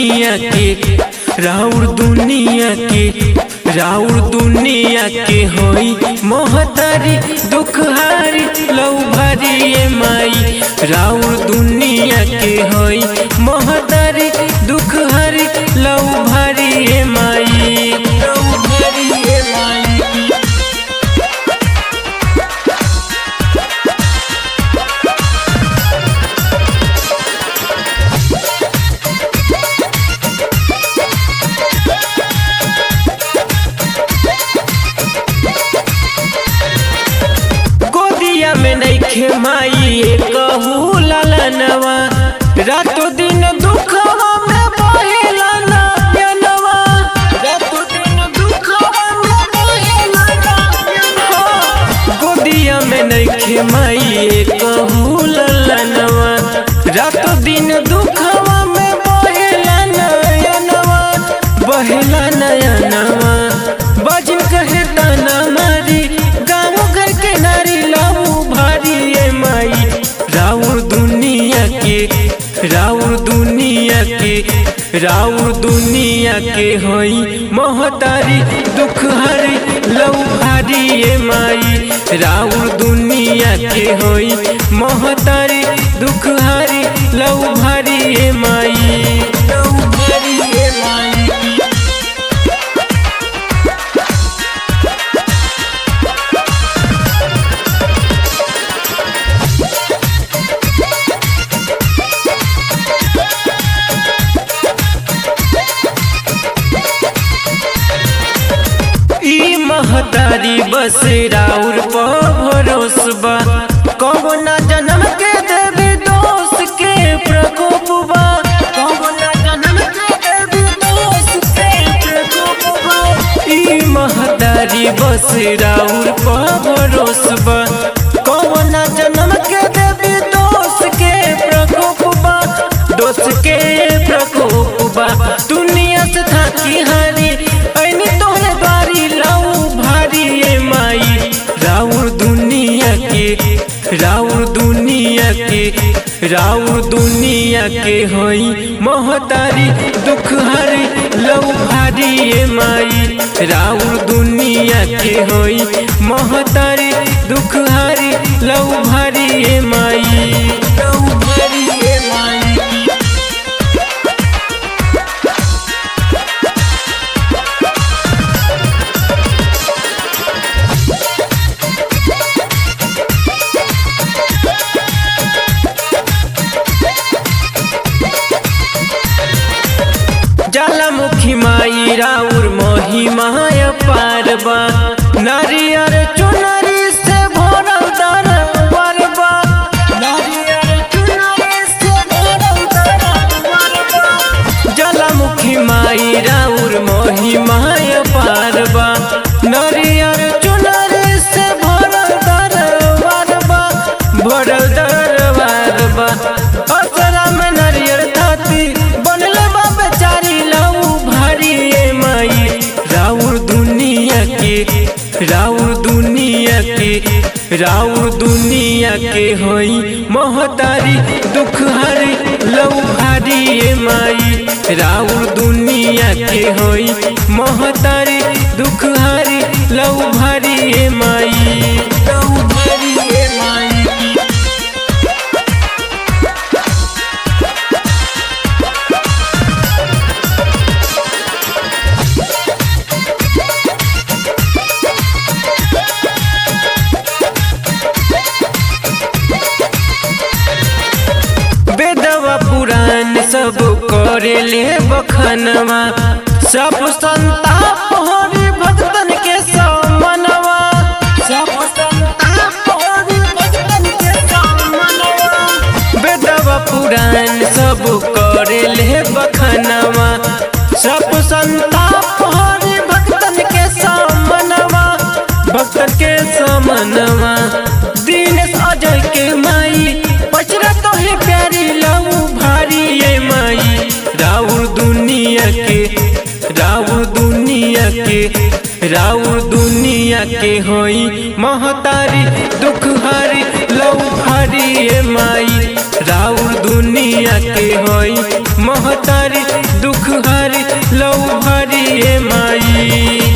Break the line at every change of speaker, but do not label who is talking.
दुनिया के राउर दुनिया के होई मोहतारी दुखहारी लौ भारी ए माई। राउर दुनिया के होई मोहतारी दुखहारी लौ भारी ए माई, लौ भारी ए माई। में नइखे माई कहू लालनवा, रातों दिन दुखवा में बहेला नयनवा, रातों दिन दुखवा में बहेला नयनवा। गोदिया में नइखे माई कहू लालनवा, रातों दिन दुखवा में बहेला नयनवा, बहेला नयनवा। बाजिन कहे ताना मारी गाँव घर के नारी लाऊ भारी ए माई। राउर दुनिया के होई मोहतारी दुखहारी लौ भारी ए माई। राउर दुनिया के होई मोहतारी दुखहारी लौ भारी ए माई, लौ भारी ए माई। महतारी बस राउर भरोसबा, कबो ना जन्म के देवी दोष के प्रकोपबा, कबो ना जन्म के देवी दोष के प्रकोपबा। ई महतारी बस राउर भरोसबा, कबो ना जन्म के देवी दोष के प्रकोपबा, दोष के प्रकोपबा। दुनिया से थाकी हारी ऐनी तोहरे द्वारी लाऊ भारी ए माई। राउर दुनिया के होई मोहतारी दुखहारी लौ भारी ए माई। राउर दुनिया के होई मोहतारी दुखहारी लौ भारी ए माई, लौ भारी ए माई। ज्वालामुखी माई राउर महिमा पारबा, नारियर चुनरी से भरल दरबारबा, नारियर चुनरी से भरल दरबारबा। ज्वालामुखी माई राउर महिमा पारबा, नारियर चुनरी से भरल दरबारबा, भरल दरबारबा। असरा में नारियर थाती बनले बा बेचारी लाऊ भारी ए माई। राउर दुनिया के होई मोहतारी दुखहारी लौ भारी ए माई। राउर दुनिया के होई मोहतारी दुखहारी लौ भारी ए माई, लौ भारी ए माई। पुराण सब करेले बखनवा, सब संताप हरि भक्तन के समनवा, सब संताप हरि भक्तन के समनवा। वेदवा पुराण सब करेले बखनवा, सब संताप हरि भक्तन के समनवा, भक्तन के समनवा। दीनेश अजय के माई पचरा तो है प्यारी लाऊ भारी ए माई। राउर दुनिया के होई महतारी दुखहारी लौ भारी ए माई। राउर दुनिया दुनिया के होई महतारी दुख हरी लौ भरी ए माई।